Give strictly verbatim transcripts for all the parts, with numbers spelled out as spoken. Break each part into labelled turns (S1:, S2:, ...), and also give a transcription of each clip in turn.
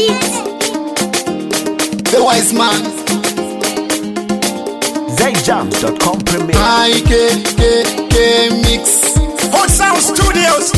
S1: beat.
S2: The wise man.
S3: Zayjam dot com premiere.
S2: I K K K mix.
S4: Hot Sound Studios.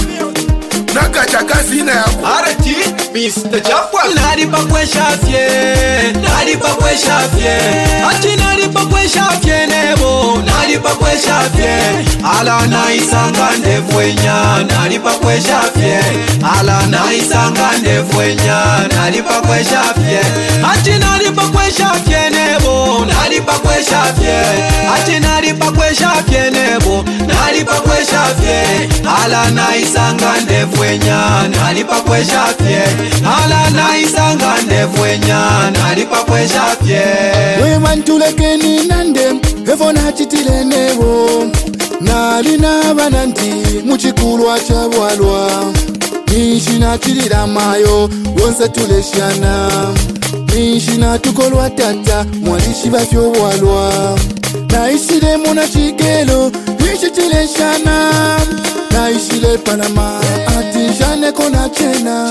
S4: Nakacha kazina yako.
S2: Arati Mister Japwa.
S5: Nari pa kwe shafye, nari pa kwe shafye. Ati nari pa kwe shafye nebo, nari pa kwe shafye. Ala na isanga ndefwenya, nari pa kwe shafye. Ala na isanga ndefwenya, nari pa kwe shafye. Ati nari pa kwe shafye nebo, nari pa kwe shafye. Ati nari pa kwe shafye nebo, nari pa kwe shafye. Ala na isanga ndefwenya, nari pa kwe shafye. Ala na isanga ndefwenya, nari pa kwe shafye.
S2: We man tulekeni nandem, evo na chitile nebo. Nali na bananti, muchikulwa chabwalwa. Nishi na chilila mayo, wonsa tuleshana. Nishi na tukolwa tata, mwalishi bafyo walwa. Naishile muna chigelo, nishi chileshana. Naishile Panama, ati jane kona chena.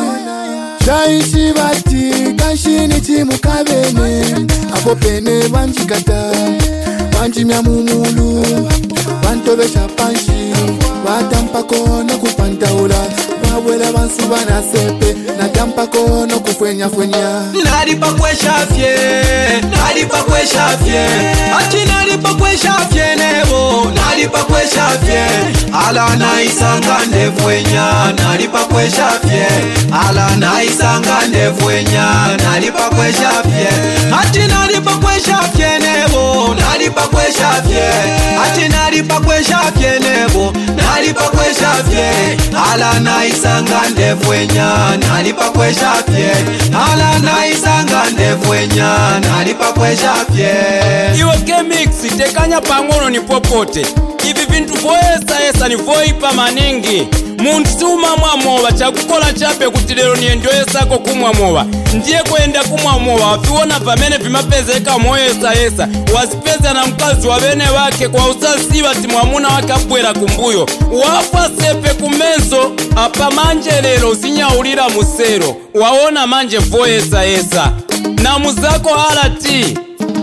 S2: Shaishi bati, kanshini chimu kabene. Apo pene banjikata, banjimya mumulu. Bantobesha panshi, batampako no kupantaula. Wawela bansuba na sepe, na tampako no kufwenya fwenya.
S5: Nari pa kwe shafye, nari pa kwe shafye. Ati nari pa kwe shafye nebo, nari pa kwe shafye. Ala na isanga ndefwenya, nari pa kwe shafye. Ala na isanga ndefwenya, nari pa kwe shafye. Ati nari pa kwe shafye nebo, nari pa kwe shafye. Ati nari pa kwe shafye nebo, nari pa kwe shafye. Ala na isanga ndefwenya, nari pa kwe shafye. Ala na isanga ndefwenya, nari pa kwe shafye.
S6: Iwe K-Mix tekanya pangono ni popote. Ivi vintu voesa esa ni voipa manengi. Muntu siuma mwamowa chakukola chape kutilero ni enjoesa ko kumwamowa. Ndiye kwenda kumwamowa wafiwona pamene vimapezeka moesa esa. Wasipeza na mkazi wa bene wake kwa usasi wati mwamuna wake abwela kumbuyo. Wafwa sepe kumenso apa manje lelo usinya ulira musero. Waona manje voesa esa. Na muzako halati.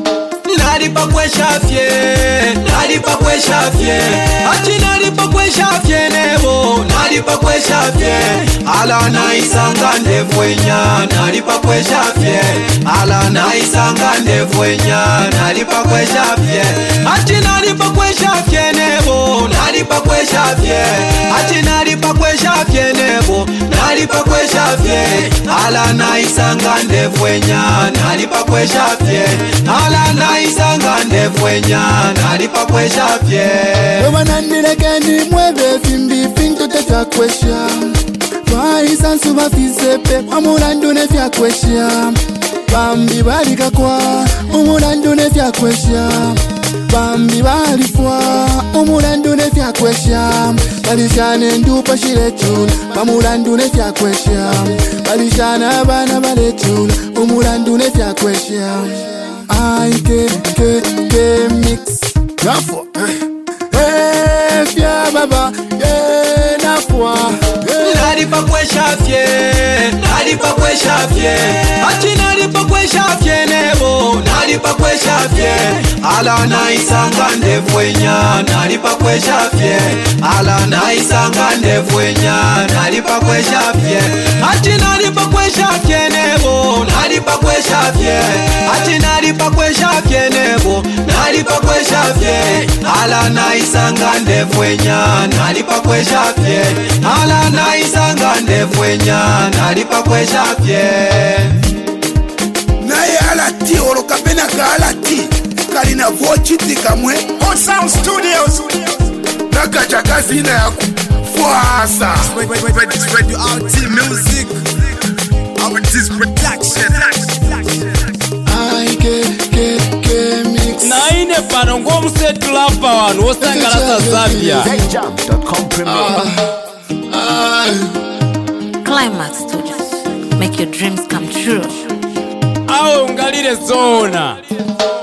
S5: Nari pa kwe shafye, nari pa kwe shafye. Ati nari pa kwe shafye nebo, nari pa kwe shafye. Ala na isanga ndefwenya, nari pa kwe shafye. Ala na isanga ndefwenya, nari pa kwe shafye. Ati nari pa kwe shafye nebo, nari pa kwe shafye. Ati nari pa kwe shafye nebo, nari pa kwe shafye. Ala na isanga ndefwenya, nari pa kwe shafye. Ala na isanga ndefwenya, nari pa kwe shafye.
S2: Wewa nandilekeni mwebe fimbi finto tefa kwesha. Faisa nsuba fisepe, amulandu nefya kwesha. Bambi balika kwa, umulandu nefya kwesha. Bambi balifwa, umulandu nefya kwesha. Balishane ndupa shiretun, bamulandu nefya kwesha. Balishane bana baletun, umulandu nefya kwesha. I K K K mix. Nafwa. Eh, fya baba, eh, nafwa.
S5: Nari pa kwe shafye, nari pa kwe shafye. Ati nari pa kwe shafye nebo, nari pa kwe shafye. Ala na isanga ndefwenya, nari pa kwe shafye. Ala na isanga ndefwenya, nari pa kwe shafye. Ati nari pa kwe shafye nebo, nari pa kwe shafye. Ati nari pa kwe shafye nebo, nari pa kwe shafye. Ala na isanga ndefwenya, nari pa kwe shafye. Ala na isanga ndefwenya, nari pa kwe shafye.
S4: Naye alati oroka pena ka alati. Kalina vochiti kamwe. Hot Sound Studios. Nakacha kazina yako. Fuasa. Radio R T Music. Our this production.
S2: I K K K mix.
S6: Na ine pano ngomu setu lapa wanu osangalasa Zambia.
S3: Zayjam dot com premiere.
S1: Climax Studios. Make your dreams come true.
S6: Awe ungalile zona.